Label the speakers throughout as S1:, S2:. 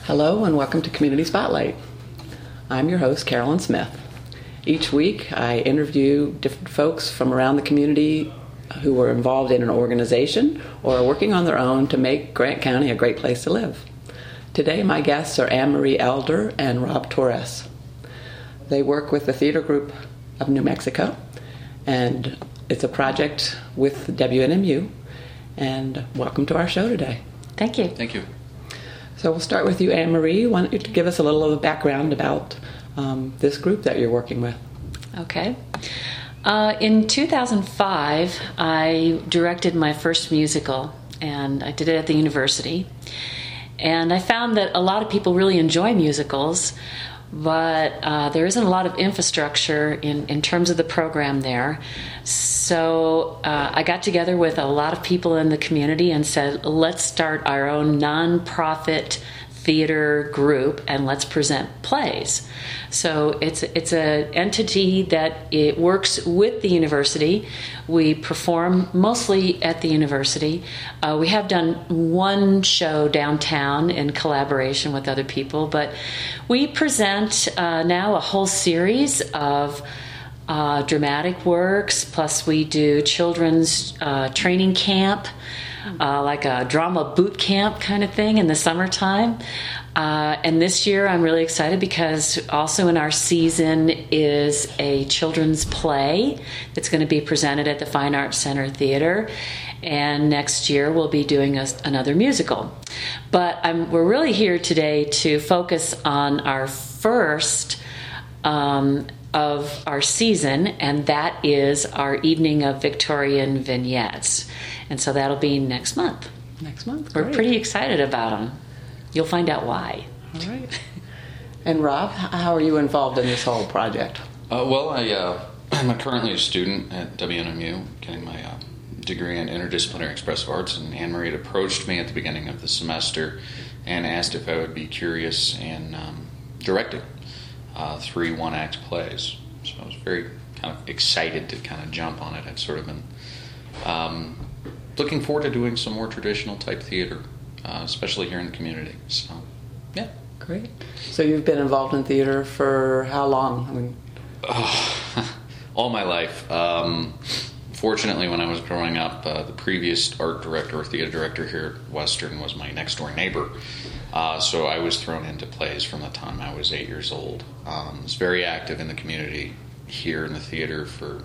S1: Hello and welcome to Community Spotlight. I'm your host, Carolyn Smith. Each week I interview different folks from around the community who are involved in an organization or are working on their own to make Grant County a great place to live. Today my guests are Anne Marie Elder and Rob Torres. They work with the Theater Group of New Mexico, and it's a project with WNMU. And welcome to our show today.
S2: Thank you.
S3: Thank you.
S1: So we'll start with you, Anne Marie. Why don't you give us a little of a background about this group that you're working with?
S2: Okay. In 2005, I directed my first musical, and I did it at the university. And I found that a lot of people really enjoy musicals, but there isn't a lot of infrastructure in terms of the program there. So I got together with a lot of people in the community and said, let's start our own nonprofit theater group and let's present plays. So it's an entity that it works with the university. We perform mostly at the university. We have done one show downtown in collaboration with other people, but we present now a whole series of dramatic works, plus we do children's training camp, like a drama boot camp kind of thing in the summertime. And this year I'm really excited because also in our season is a children's play that's going to be presented at the Fine Arts Center Theater. And next year we'll be doing another musical. But we're really here today to focus on our first of our season, and that is our evening of Victorian vignettes. And so that'll be next month.
S1: Next month.
S2: We're
S1: Great.
S2: pretty excited about them. You'll find out why.
S1: All right. And Rob, how are you involved in this whole project?
S3: I'm currently a student at WNMU, getting my degree in interdisciplinary expressive arts, and Anne Marie had approached me at the beginning of the semester and asked if I would be curious in directing 3 one-act plays. So I was very kind of excited to kind of jump on it. I've sort of been looking forward to doing some more traditional type theater, especially here in the community. So, yeah.
S1: Great. So you've been involved in theater for how long?
S3: All my life. Fortunately, when I was growing up, the previous art director or theater director here at Western was my next-door neighbor. So I was thrown into plays from the time I was 8 years old. I was very active in the community here in the theater for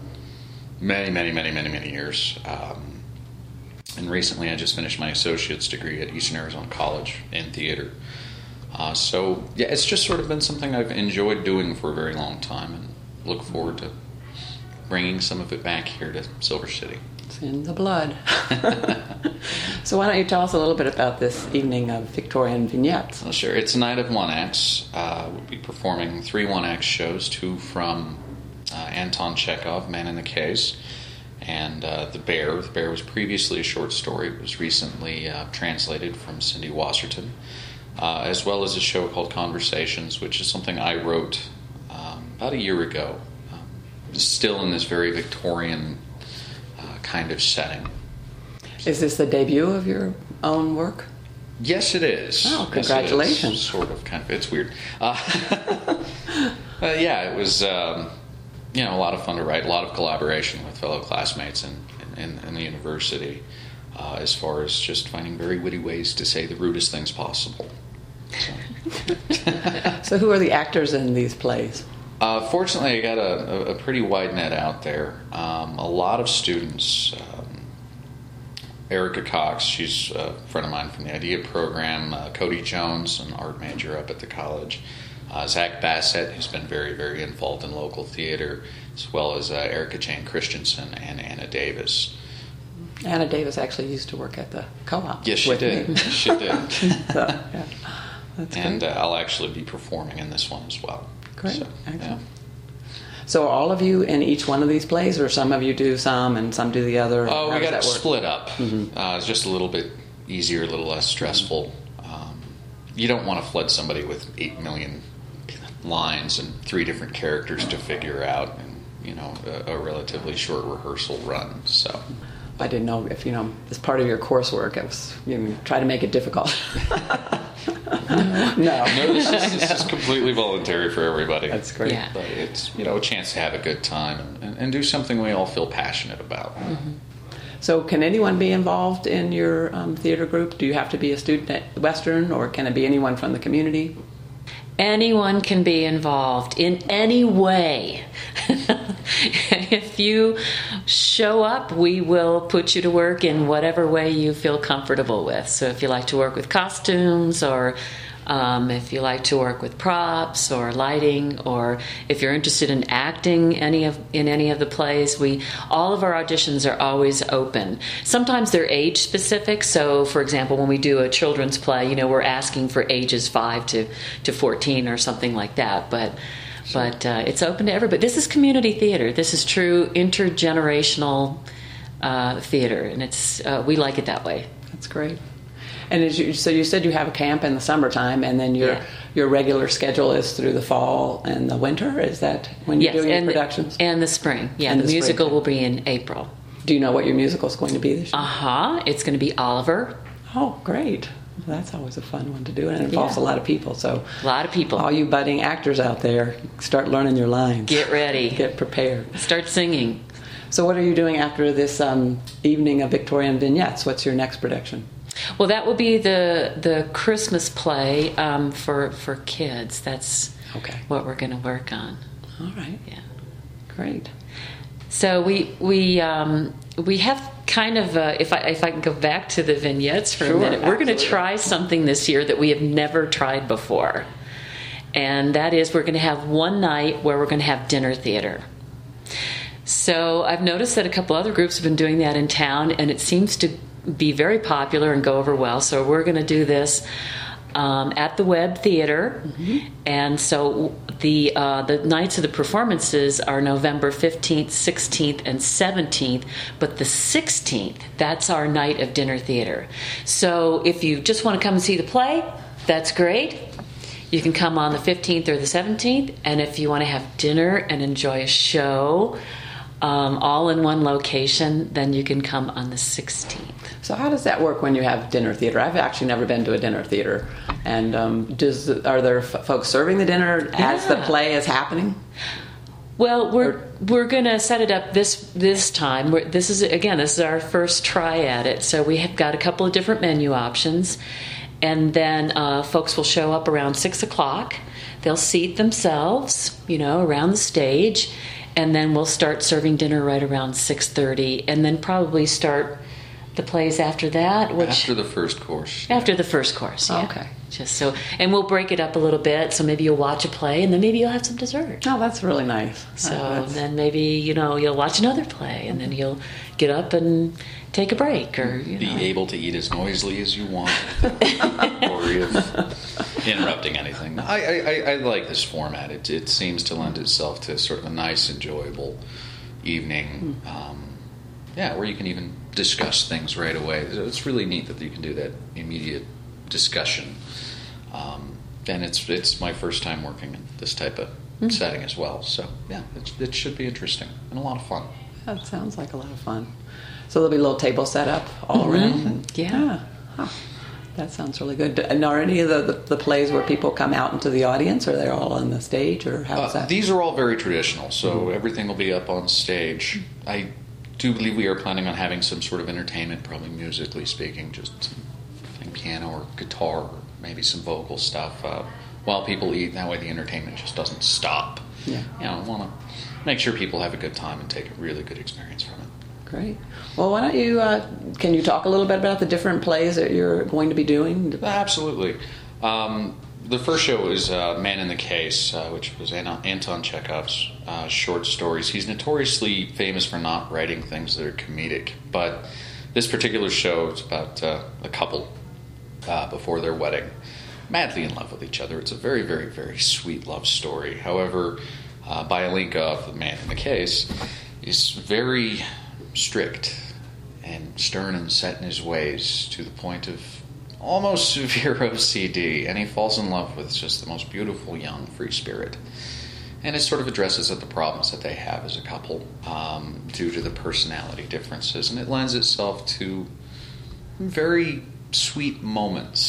S3: many years. And recently I just finished my associate's degree at Eastern Arizona College in theater. So yeah, it's just sort of been something I've enjoyed doing for a very long time and look forward to bringing some of it back here to Silver City.
S1: It's in the blood. So why don't you tell us a little bit about this evening of Victorian vignettes?
S3: Well, sure. It's a night of one-acts. We'll be performing 3 one-act shows, 2 from Anton Chekhov, Man in the Case, and The Bear. The Bear was previously a short story. It was recently translated from Cindy Wasserton, as well as a show called Conversations, which is something I wrote about a year ago, still in this very Victorian kind of setting.
S1: Is this the debut of your own work?
S3: Yes, it is.
S1: Oh, congratulations.
S3: Yes, it is. Sort of, kind of. It's weird. Yeah, it was a lot of fun to write, a lot of collaboration with fellow classmates in the university, as far as just finding very witty ways to say the rudest things possible.
S1: So who are the actors in these plays?
S3: Fortunately, I got a pretty wide net out there. A lot of students. Erica Cox, she's a friend of mine from the IDEA program. Cody Jones, an art major up at the college. Zach Bassett, who's been very, very involved in local theater, as well as Erica Jane Christensen and Anna Davis.
S1: Anna Davis actually used to work at the co-op.
S3: Yes, she did. She did.
S1: So, yeah. That's
S3: and
S1: great.
S3: I'll actually be performing in this one as well.
S1: Great.
S3: So,
S1: Excellent.
S3: yeah.
S1: So are all of you in each one of these plays, or some of you do some and some do the other?
S3: Oh, we got it split up.
S1: Mm-hmm.
S3: It's just a little bit easier, a little less stressful. You don't want to flood somebody with 8 million lines and 3 different characters to figure out, and a relatively short rehearsal run. So
S1: I didn't know if, as part of your coursework, it was, try to make it difficult. No.
S3: No, this is completely voluntary for everybody.
S1: That's great.
S2: Yeah.
S3: But it's, a chance to have a good time and do something we all feel passionate about.
S2: Mm-hmm.
S1: So can anyone be involved in your theater group? Do you have to be a student at Western, or can it be anyone from the community?
S2: Anyone can be involved in any way. If you show up, we will put you to work in whatever way you feel comfortable with. So if you like to work with costumes, or if you like to work with props or lighting, or if you're interested in acting in any of the plays, all of our auditions are always open. Sometimes they're age specific. So, for example, when we do a children's play, we're asking for ages 5 to 14 or something like that. But it's open to everybody. This is community theater. This is true intergenerational theater, and it's we like it that way.
S1: That's great. And so you said you have a camp in the summertime, and then your regular schedule is through the fall and the winter? Is that when you're doing your productions?
S2: And the spring. Yeah,
S1: and
S2: the musical will be in April.
S1: Do you know what your musical is going to be this year?
S2: It's going to be Oliver.
S1: Oh, great. That's always a fun one to do, and it involves a lot of people. So
S2: a lot of people.
S1: All you budding actors out there, start learning your lines.
S2: Get ready.
S1: Get prepared.
S2: Start singing.
S1: So what are you doing after this evening of Victorian vignettes? What's your next production?
S2: Well, that will be the Christmas play for kids. That's what we're going to work on.
S1: All right.
S2: Yeah.
S1: Great.
S2: So we have kind of if I can go back to the vignettes for a minute, we're going to try something this year that we have never tried before, and that is we're going to have one night where we're going to have dinner theater. So I've noticed that a couple other groups have been doing that in town, and it seems to be very popular and go over well. So we're going to do this at the Webb Theater, and so the nights of the performances are November 15th, 16th, and 17th. But the 16th, that's our night of dinner theater. So if you just want to come and see the play, that's great. You can come on the 15th or the 17th, and if you want to have dinner and enjoy a show all in one location, then you can come on the 16th.
S1: So how does that work when you have dinner theater? I've actually never been to a dinner theater. And are there folks serving the dinner as the play is happening?
S2: Well, we're going to set it up this time. This is our first try at it. So we have got a couple of different menu options, and then folks will show up around 6 o'clock. They'll seat themselves, around the stage, and then we'll start serving dinner right around 6:30, and then probably start the plays after that.
S3: After the first course.
S2: After the first course, yeah.
S1: Okay.
S2: Just so, and we'll break it up a little bit. So maybe you'll watch a play, and then maybe you'll have some dessert.
S1: Oh, that's really nice.
S2: So then maybe you'll watch another play, and then you'll get up and take a break, or
S3: be able to eat as noisily as you want, without worry of interrupting anything. I like this format. It seems to lend itself to sort of a nice, enjoyable evening. Where you can even discuss things right away. It's really neat that you can do that immediate discussion. And it's my first time working in this type of setting as well. So it should be interesting and a lot of fun.
S1: That sounds like a lot of fun. So there'll be a little table set up all around.
S2: Yeah.
S1: Huh. That sounds really good. And are any of the plays where people come out into the audience, or they're all on the stage, or how's that?
S3: These are all very traditional, so everything will be up on stage. I do believe we are planning on having some sort of entertainment, probably musically speaking, just playing piano or guitar, or maybe some vocal stuff while people eat. That way the entertainment just doesn't stop.
S1: Yeah.
S3: I want to make sure people have a good time and take a really good experience from it.
S1: Great. Well, why don't you, can you talk a little bit about the different plays that you're going to be doing?
S3: Absolutely. The first show is Man in the Case, which was Anton Chekhov's short stories. He's notoriously famous for not writing things that are comedic, but this particular show is about a couple before their wedding, madly in love with each other. It's a very, very, very sweet love story. However, Byalinka, the man in the case, is very strict and stern and set in his ways to the point of almost severe OCD, and he falls in love with just the most beautiful young free spirit. And it sort of addresses the problems that they have as a couple due to the personality differences, and it lends itself to very sweet moments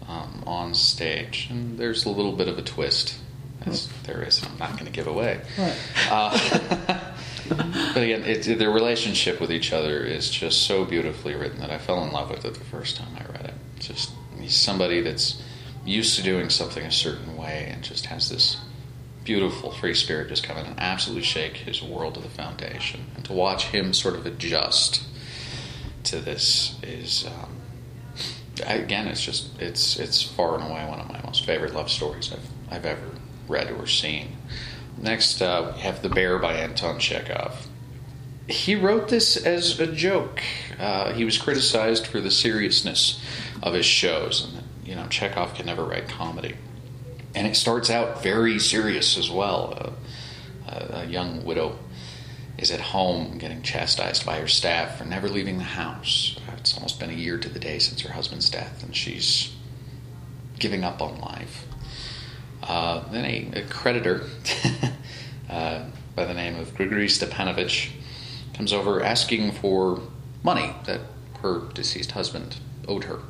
S3: on stage, and there's a little bit of a twist, as there is. I'm not going to give away.
S1: Right.
S3: But again, their relationship with each other is just so beautifully written that I fell in love with it the first time I read it. Just he's somebody that's used to doing something a certain way and just has this beautiful free spirit just come in and absolutely shake his world to the foundation. And to watch him sort of adjust to this is, again, it's far and away one of my most favorite love stories I've ever read or seen. Next, we have The Bear by Anton Chekhov. He wrote this as a joke. He was criticized for the seriousness of his shows, and Chekhov can never write comedy. And it starts out very serious as well. A young widow is at home getting chastised by her staff for never leaving the house. It's almost been a year to the day since her husband's death, and she's giving up on life. Then a creditor by the name of Grigory Stepanovich comes over asking for money that her deceased husband owed her.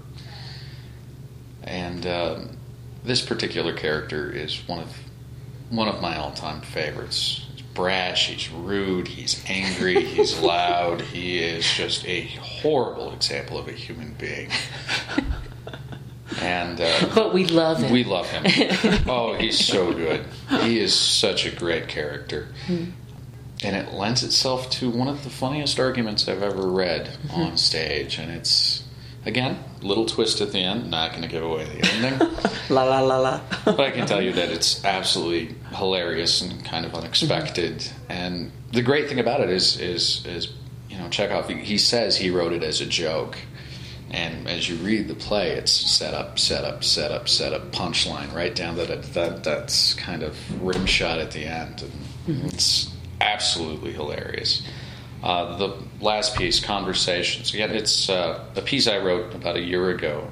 S3: And this particular character is one of my all-time favorites. He's brash, he's rude, he's angry, he's loud. He is just a horrible example of a human being. And
S2: but we love him.
S3: We love him. Oh, he's so good. He is such a great character. Mm. And it lends itself to one of the funniest arguments I've ever read on stage. And it's, again, a little twist at the end. Not going to give away the ending.
S1: La la la la.
S3: But I can tell you that it's absolutely hilarious and kind of unexpected. Mm-hmm. And the great thing about it is Chekhov, he says he wrote it as a joke. And as you read the play, it's set up, punchline, right down to that's kind of rim shot at the end. And it's absolutely hilarious. The last piece, Conversations. Again, it's a piece I wrote about a year ago.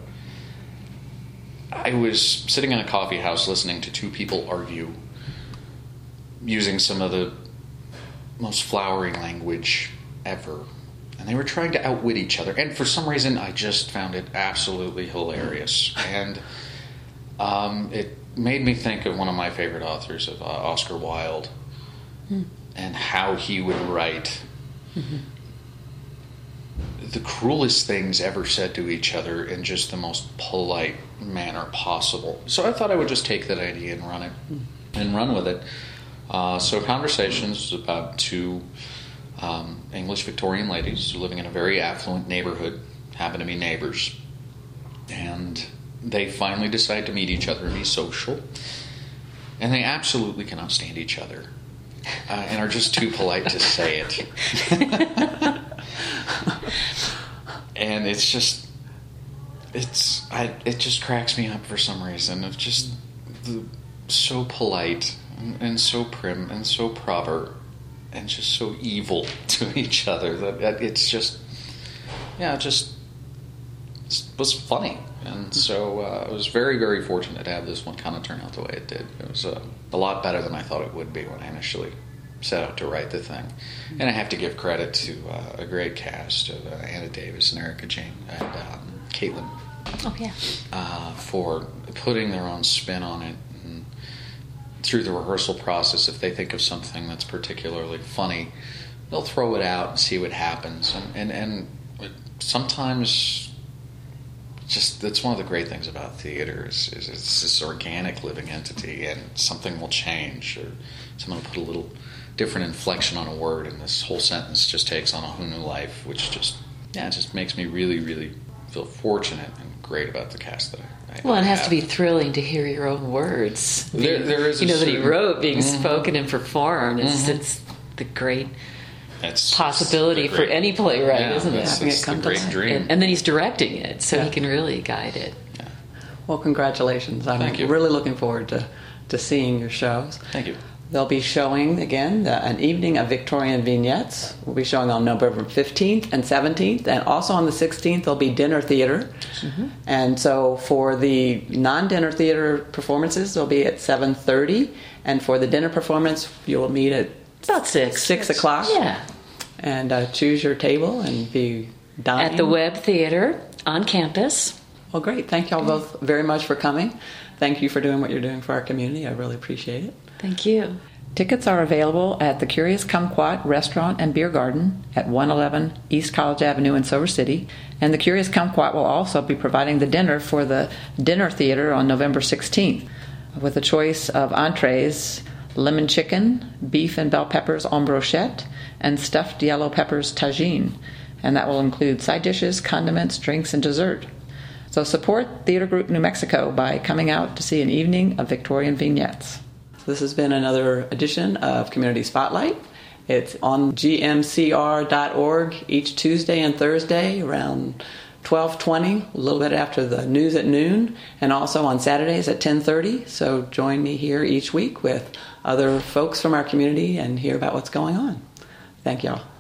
S3: I was sitting in a coffee house listening to two people argue using some of the most flowery language ever. And they were trying to outwit each other. And for some reason, I just found it absolutely hilarious. And it made me think of one of my favorite authors, of Oscar Wilde, and how he would write the cruelest things ever said to each other in just the most polite manner possible. So I thought I would just take that idea and run with it. So Conversations is about two English Victorian ladies living in a very affluent neighborhood, happen to be neighbors, and they finally decide to meet each other and be social, and they absolutely cannot stand each other, and are just too polite to say it. And it just cracks me up for some reason. Of just so polite and so prim and so proper. And just so evil to each other that it was funny. And so I was very, very fortunate to have this one kind of turn out the way it did. It was a lot better than I thought it would be when I initially set out to write the thing. And I have to give credit to a great cast of Anna Davis and Erica Jane and Caitlin.
S2: Oh, yeah.
S3: For putting their own spin on it. Through the rehearsal process, if they think of something that's particularly funny, they'll throw it out and see what happens. And sometimes, just that's one of the great things about theater is it's this organic living entity, and something will change, or someone will put a little different inflection on a word, and this whole sentence just takes on a whole new life, which just makes me really, really feel fortunate and great about the cast that I
S2: well, it has to be thrilling to hear your own words.
S3: There is
S2: that he wrote being spoken and performed. It's the great possibility for any playwright, isn't it?
S3: Having it come to life. Dream.
S2: And then he's directing it, so he can really guide it.
S3: Yeah.
S1: Well, congratulations. I'm really looking forward to seeing your shows.
S3: Thank you.
S1: They'll be showing, again, an evening of Victorian vignettes. We'll be showing on November 15th and 17th. And also on the 16th, there'll be dinner theater. Mm-hmm. And so for the non-dinner theater performances, they'll be at 7:30. And for the dinner performance, you'll meet at
S2: about
S1: 6 o'clock.
S2: Yeah.
S1: And choose your table and be dining.
S2: At the Webb Theater on campus.
S1: Well, great. Thank y'all both very much for coming. Thank you for doing what you're doing for our community. I really appreciate it.
S2: Thank you.
S1: Tickets are available at the Curious Kumquat Restaurant and Beer Garden at 111 East College Avenue in Silver City. And the Curious Kumquat will also be providing the dinner for the Dinner Theater on November 16th with a choice of entrees, lemon chicken, beef and bell peppers en brochette, and stuffed yellow peppers tagine. And that will include side dishes, condiments, drinks, and dessert. So support Theater Group New Mexico by coming out to see an evening of Victorian vignettes. This has been another edition of Community Spotlight. It's on gmcr.org each Tuesday and Thursday around 12:20, a little bit after the news at noon, and also on Saturdays at 10:30. So join me here each week with other folks from our community and hear about what's going on. Thank y'all.